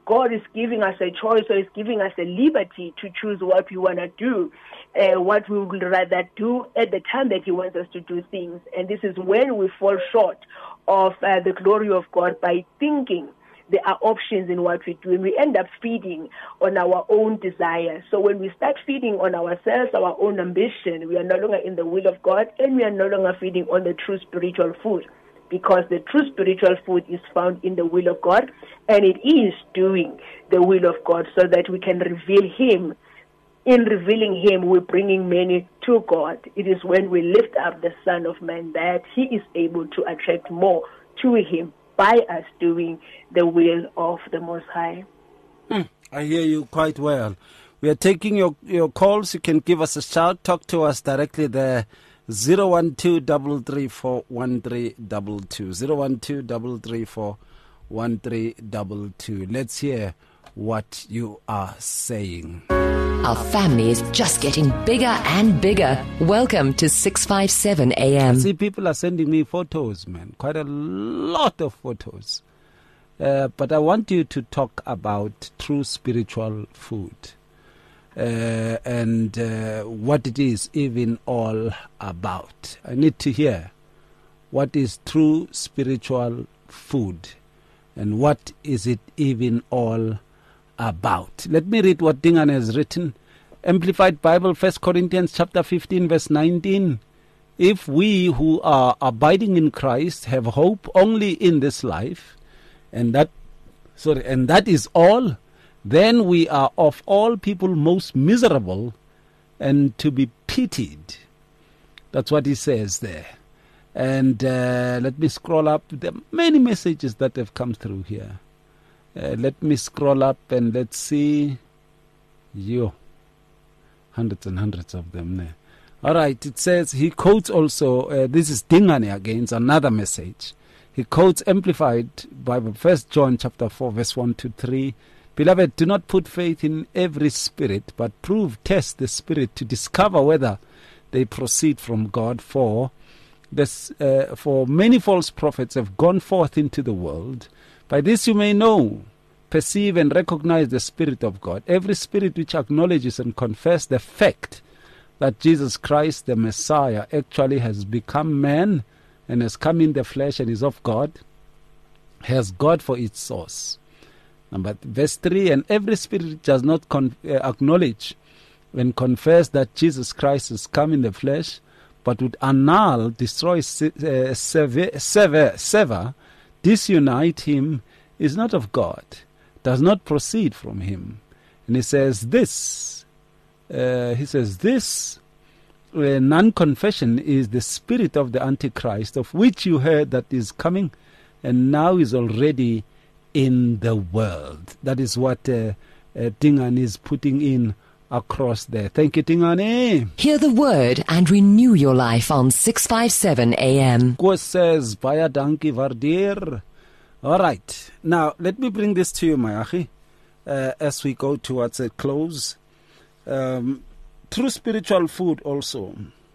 God is giving us a choice, or is giving us a liberty to choose what we want to do, uh, what we would rather do at the time that He wants us to do things. And this is when we fall short of uh, the glory of God by thinking there are options in what we do, and we end up feeding on our own desires. So when we start feeding on ourselves, our own ambition, we are no longer in the will of God, and we are no longer feeding on the true spiritual food, because the true spiritual food is found in the will of God, and it is doing the will of God so that we can reveal Him. In revealing Him, we're bringing many to God. It is when we lift up the Son of Man that He is able to attract more to Him by us doing the will of the Most High. Mm, I hear you quite well. We are taking your, your calls. You can give us a shout. Talk to us directly there. zero one two, three three four, one three two two. zero one two, three three four, one three two two. Let's hear what you are saying. Our family is just getting bigger and bigger. Welcome to six fifty-seven A M. I see people are sending me photos, man. Quite a lot of photos. Uh, but I want you to talk about true spiritual food. Uh, and uh, what it is even all about. I need to hear what is true spiritual food and what is it even all about. Let me read what Dingan has written. Amplified Bible, First Corinthians chapter fifteen, verse nineteen. If we who are abiding in Christ have hope only in this life, and that, sorry, and that is all, then we are of all people most miserable and to be pitied. That's what he says there. And uh, let me scroll up. There are many messages that have come through here. Uh, let me scroll up and let's see. Yo, hundreds and hundreds of them there. All right, it says, he quotes also, uh, this is Dingane again, it's another message. He quotes Amplified Bible, First John chapter four, verse one to three. Beloved, do not put faith in every spirit, but prove, test the spirit to discover whether they proceed from God. For this, uh, for many false prophets have gone forth into the world. By this you may know, perceive and recognize the Spirit of God. Every spirit which acknowledges and confesses the fact that Jesus Christ, the Messiah, actually has become man and has come in the flesh and is of God, has God for its source. Number verse three, and every spirit which does not con- uh, acknowledge and confess that Jesus Christ has come in the flesh, but would annul, destroy, uh, sever, sever, sever, disunite him, is not of God, does not proceed from him. And he says this, uh, he says this, uh, non-confession is the spirit of the Antichrist, of which you heard that is coming and now is already in the world. That is what uh, uh, Dingan is putting in across there. Thank you, Dingane. Hear the word and renew your life on six fifty-seven A M. Koos says, Baya dankie waardeer. All right. Now, let me bring this to you, my achi, uh, as we go towards a close. Um, true spiritual food also.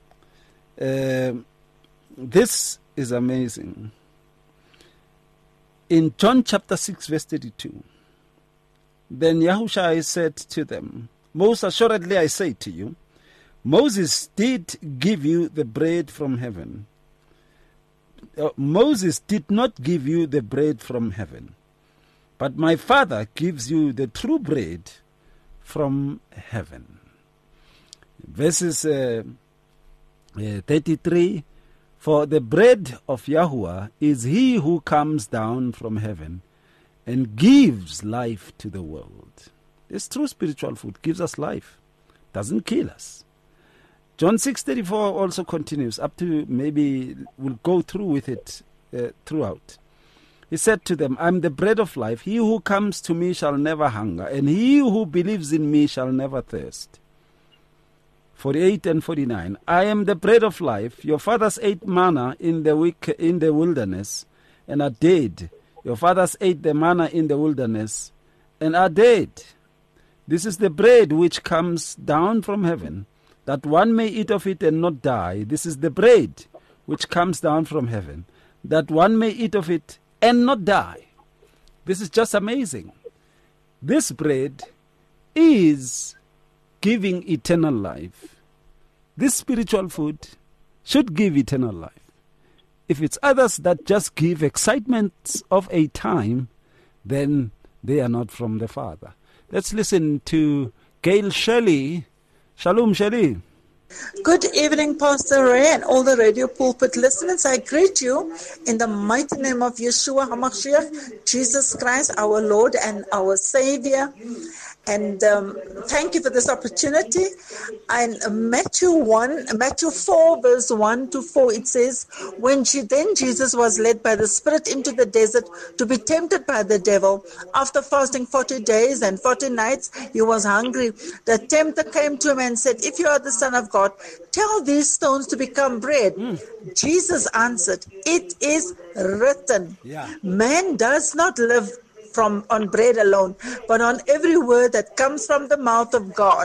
Uh, this is amazing. In John chapter six, verse thirty-two, then Yahushua said to them, most assuredly I say to you, Moses did give you the bread from heaven. Uh, Moses did not give you the bread from heaven, but my Father gives you the true bread from heaven. Verses uh, uh, thirty-three, for the bread of Yahuwah is he who comes down from heaven and gives life to the world. This true spiritual food gives us life, doesn't kill us. John six thirty-four also continues, up to maybe we'll go through with it uh, throughout. He said to them, I am the bread of life. He who comes to me shall never hunger, and he who believes in me shall never thirst. forty-eight and forty-nine, I am the bread of life. Your fathers ate manna in the week, in the wilderness and are dead. Your fathers ate the manna in the wilderness and are dead. This is the bread which comes down from heaven, that one may eat of it and not die. This is the bread which comes down from heaven, that one may eat of it and not die. This is just amazing. this bread is giving eternal life. This spiritual food should give eternal life. If it's others that just give excitement of a time, then they are not from the Father. Let's listen to Gail Shelley. Shalom, Shelley. Good evening, Pastor Ray and all the Radio Pulpit listeners. I greet you in the mighty name of Yeshua HaMashiach, Jesus Christ, our Lord and our Savior. And um, thank you for this opportunity. And Matthew one, Matthew four, verse one to four, it says, when Je- then Jesus was led by the Spirit into the desert to be tempted by the devil. After fasting forty days and forty nights, he was hungry. The tempter came to him and said, if you are the Son of God, tell these stones to become bread. Mm. Jesus answered, it is written, yeah. Man does not live from on bread alone, but on every word that comes from the mouth of God.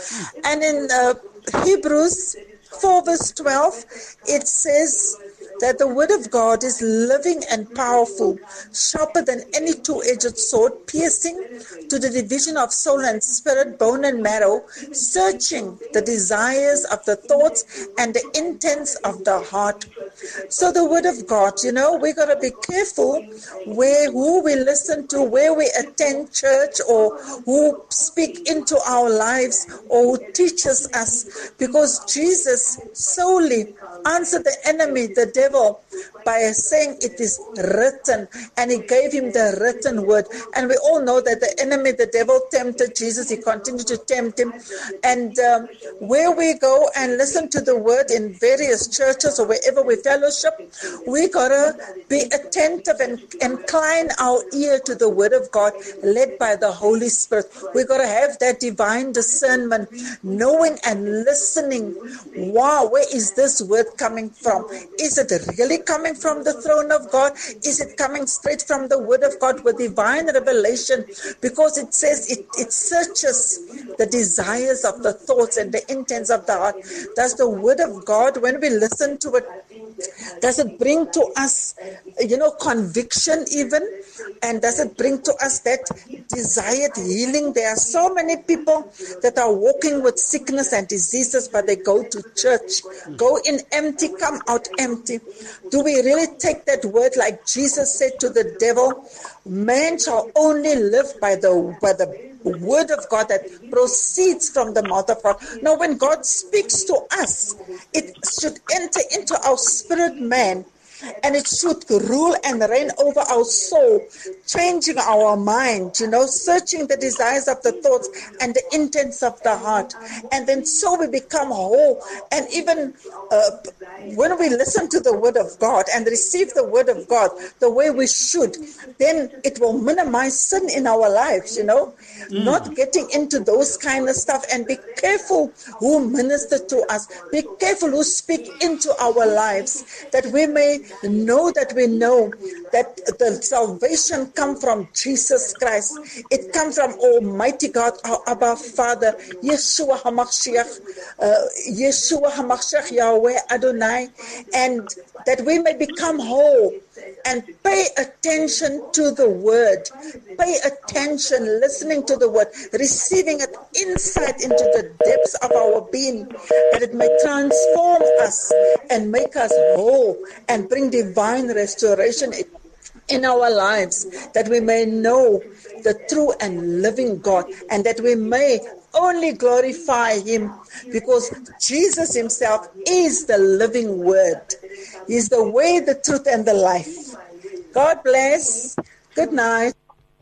And in uh, Hebrews four verse twelve, it says that the word of God is living and powerful, sharper than any two-edged sword, piercing to the division of soul and spirit, bone and marrow, searching the desires of the thoughts and the intents of the heart. So the word of God, you know, we got to be careful where who we listen to, where we attend church, or who speak into our lives, or who teaches us, because Jesus solely answered the enemy, the devil, by saying it is written, and he gave him the written word. And we all know that the enemy, the devil, tempted Jesus. He continued to tempt him. And um, where we go and listen to the word in various churches or wherever we fellowship, we gotta be attentive and incline our ear to the word of God, led by the Holy Spirit. We gotta have that divine discernment, knowing and listening. Wow, where is this word coming from? Is it really coming from the throne of God? Is it coming straight from the word of God with divine revelation? Because it says it, it searches the desires of the thoughts and the intents of the heart. Does the word of God, when we listen to it, does it bring to us, you know, conviction even? And does it bring to us that desired healing? There are so many people that are walking with sickness and diseases, but they go to church, go in empty, come out empty. Do we really take that word like Jesus said to the devil? Man shall only live by the, by the word of God that proceeds from the mouth of God. Now, when God speaks to us, it should enter into our spirit man, and it should rule and reign over our soul, changing our mind, you know, searching the desires of the thoughts and the intents of the heart. And then so we become whole. And even uh, when we listen to the word of God and receive the word of God the way we should, then it will minimize sin in our lives, you know, mm. not getting into those kind of stuff. And be careful who minister to us. Be careful who speak into our lives, that we may know that we know that the salvation comes from Jesus Christ. It comes from Almighty God, our Abba Father, Yeshua HaMashiach, uh, Yeshua HaMashiach, Yahweh Adonai, and that we may become whole and pay attention to the word, pay attention, listening to the word, receiving it insight into the depths of our being, that it may transform us and make us whole and bring divine restoration in our lives, that we may know the true and living God, and that we may only glorify him, because Jesus himself is the living word. He's the way, the truth, and the life. God bless. Good night.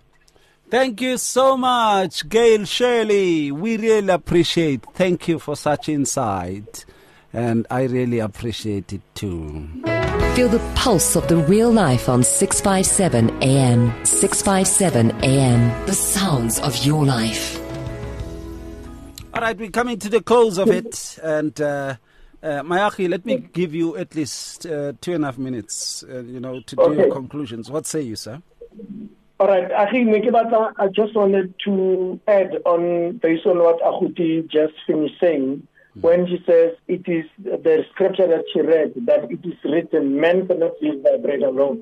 Thank you so much, Gail Shirley. We really appreciate. Thank you for such insight. And I really appreciate it too. Feel the pulse of the real life on six fifty-seven A M. six fifty-seven A M. The sounds of your life. All right, we're coming to the close of it. And uh, uh, Mayachi, let me give you at least uh, two and a half minutes, uh, you know, to do okay. your conclusions. What say you, sir? All right, I think Nikibata, I just wanted to add on based on what Ahuti just finished saying, mm-hmm. when she says it is the scripture that she read, that it is written, man cannot live by bread alone.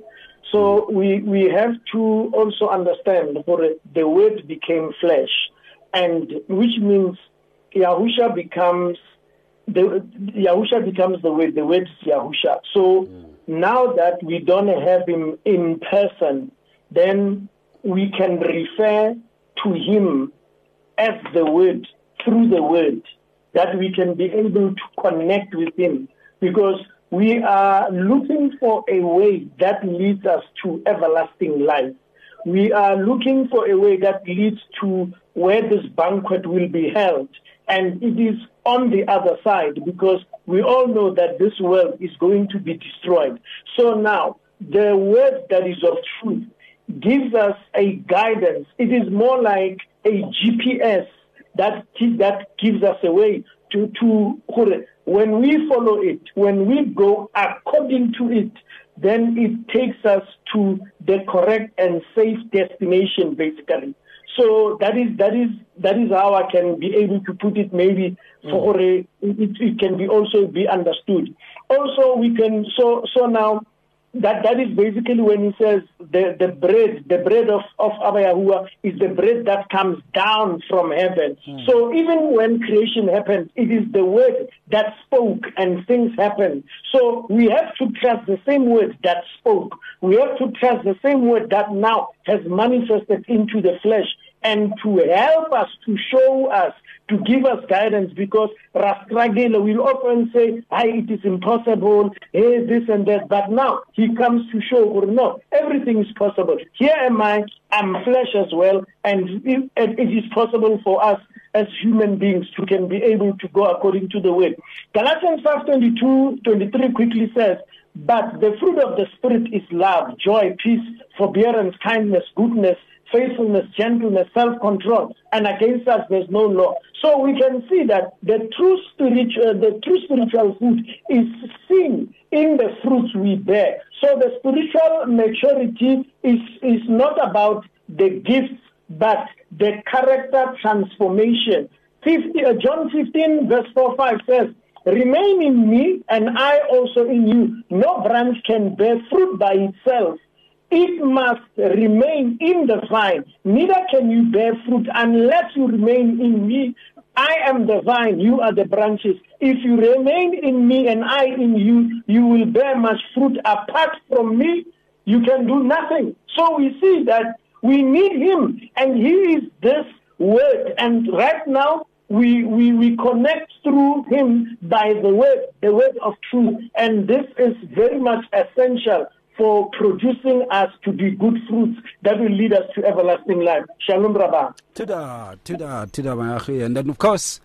So we, we have to also understand that the word became flesh, and which means Yahusha becomes the Yahusha becomes the word. The word is Yahusha. So mm. now that we don't have him in person, then we can refer to him as the word, through the word, that we can be able to connect with him, because we are looking for a way that leads us to everlasting life. We are looking for a way that leads to where this banquet will be held. And it is on the other side, because we all know that this world is going to be destroyed. So now, the word that is of truth gives us a guidance. It is more like a G P S that, that gives us a way to, to, when we follow it, when we go according to it, then it takes us to the correct and safe destination, basically. So that is that is that is how I can be able to put it. Maybe for mm. a, it, it can be also be understood. Also, we can so so now that that is basically when he says the, the bread, the bread of of Abba Yahuwah is the bread that comes down from heaven. Mm. So even when creation happened, it is the word that spoke and things happened. So we have to trust the same word that spoke. We have to trust the same word that now has manifested into the flesh, and to help us, to show us, to give us guidance, because Rastragela will often say, hey, it is impossible, hey, this and that. But now he comes to show, or no, everything is possible. Here am I, I'm flesh as well, and it, it is possible for us as human beings to can be able to go according to the word. Galatians five twenty-two, twenty-three quickly says, but the fruit of the Spirit is love, joy, peace, forbearance, kindness, goodness, faithfulness, gentleness, self-control, and against us there's no law. So we can see that the true spiritual, the true spiritual food is seen in the fruits we bear. So the spiritual maturity is, is not about the gifts, but the character transformation. fifty, uh, John fifteen, verse four five says, remain in me, and I also in you. No branch can bear fruit by itself. It must remain in the vine. Neither can you bear fruit unless you remain in me. I am the vine, you are the branches. If you remain in me and I in you, you will bear much fruit. Apart from me, you can do nothing. So we see that we need him, and he is this word. And right now, we, we, we connect through him by the word, the word of truth. And this is very much essential for producing us to be good fruits that will lead us to everlasting life. Shalom Rabbah. Tuda, tuda, tuda, my akhi. And then, of course,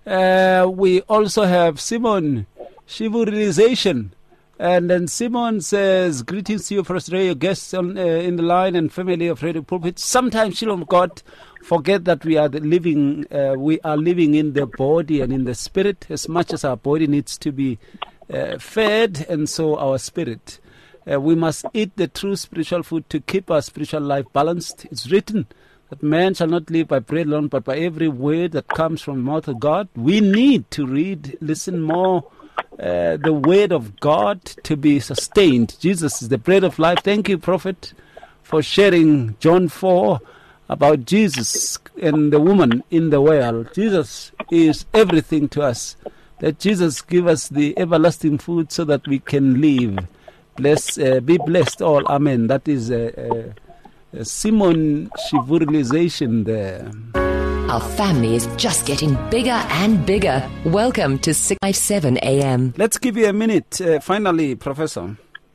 uh, we also have Simon, Shivurization. And then Simon says, greetings to you, First Radio guests on, uh, in the line and family of Radio Pulpit. Sometimes, children of God, forget that we are the living, uh, we are living in the body and in the spirit, as much as our body needs to be uh, fed, and so our spirit. Uh, we must eat the true spiritual food to keep our spiritual life balanced. It's written that man shall not live by bread alone, but by every word that comes from the mouth of God. We need to read, listen more, uh, the word of God to be sustained. Jesus is the bread of life. Thank you, Prophet, for sharing John four about Jesus and the woman in the well. Jesus is everything to us. That Jesus give us the everlasting food so that we can live. Bless, uh, be blessed all. Amen. That is a, a, a Simon Shivurization there. Our family is just getting bigger and bigger. Welcome to six fifty-seven A M. Let's give you a minute. Uh, finally, Professor.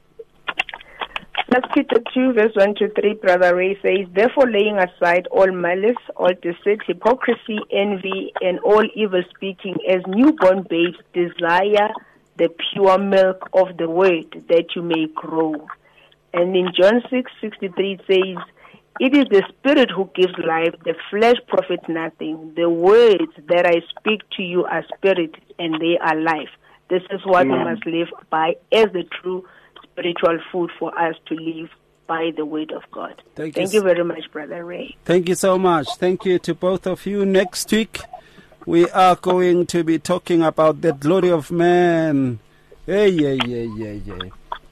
First Peter two, verse one to three, Brother Ray says, therefore laying aside all malice, all deceit, hypocrisy, envy, and all evil speaking, as newborn babes desire the pure milk of the word, that you may grow. And in John six sixty-three it says, it is the Spirit who gives life, the flesh profits nothing. The words that I speak to you are spirit, and they are life. This is what Amen. We must live by as the true spiritual food for us to live by the word of God. Thank, Thank you, you very much, Brother Ray. Thank you so much. Thank you to both of you. Next week, we are going to be talking about the glory of man. Hey, yeah, yeah, yeah, yeah.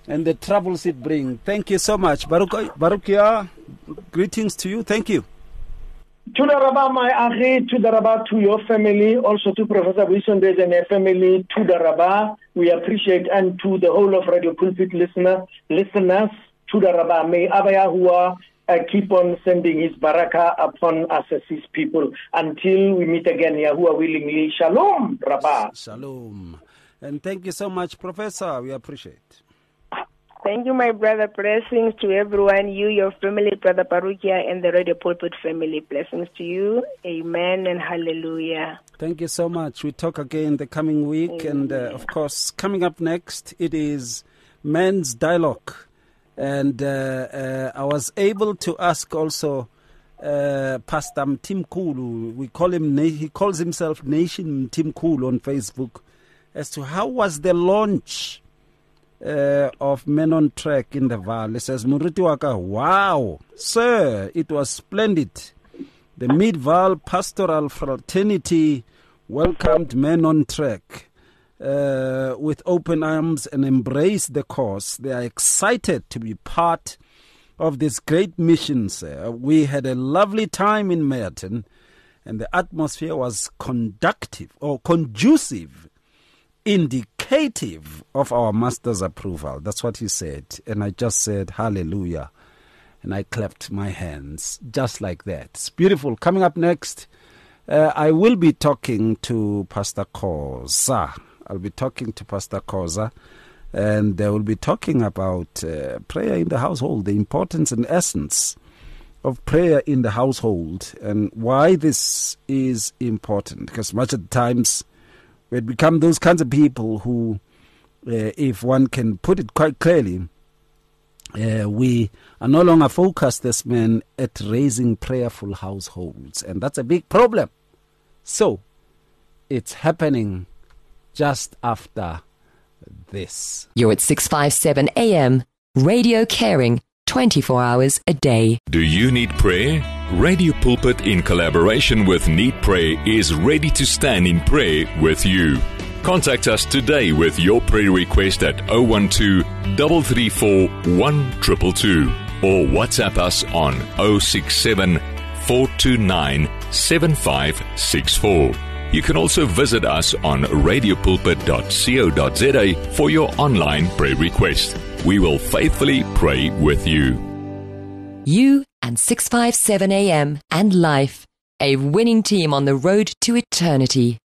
and the troubles it brings. Thank you so much. Baruch, Baruchia, greetings to you. Thank you. To the Rabba, my Ahi, to the Rabba, to your family, also to Professor Wilson Days and their family, to the Rabba, we appreciate, and to the whole of Radio Pulpit listener, listeners, to the Rabba, may Abba Yahuwah uh, keep on sending his barakah upon us as his people until we meet again, Yahuwah willingly. Shalom, Rabba. Shalom. And thank you so much, Professor. We appreciate. Thank you, my brother. Blessings to everyone, you, your family, Brother Baruchia, and the Radio Pulpit family. Blessings to you. Amen and hallelujah. Thank you so much. We talk again the coming week. Amen. And, uh, of course, coming up next, it is Men's Dialogue. And uh, uh, I was able to ask also uh, Pastor Tim Kulu. We call him, he calls himself Nation Tim Kulu on Facebook, as to how was the launch Uh, of Men on Track in the Valley. Says Muriti Waka, wow, sir, it was splendid. The Mid-Val Pastoral Fraternity welcomed Men on Track uh, with open arms and embraced the cause. They are excited to be part of this great mission, sir. We had a lovely time in Merton, and the atmosphere was conductive or conducive, indicative of our master's approval. That's what he said. And I just said, hallelujah. And I clapped my hands just like that. It's beautiful. Coming up next, uh, I will be talking to Pastor Koza. I'll be talking to Pastor Koza. And they will be talking about uh, prayer in the household, the importance and essence of prayer in the household, and why this is important. Because much of the times, we become those kinds of people who, uh, if one can put it quite clearly, uh, we are no longer focused as men at raising prayerful households. And that's a big problem. So, it's happening just after this. You're at six fifty-seven A M, Radio Caring, twenty-four hours a day. Do you need prayer? Radio Pulpit, in collaboration with Need Prayer, is ready to stand in prayer with you. Contact us today with your prayer request at zero one two, three three four, one two two two or WhatsApp us on zero six seven, four two nine, seven five six four. You can also visit us on radio pulpit dot co dot za for your online prayer request. We will faithfully pray with you. You and six fifty-seven A M and Life, a winning team on the road to eternity.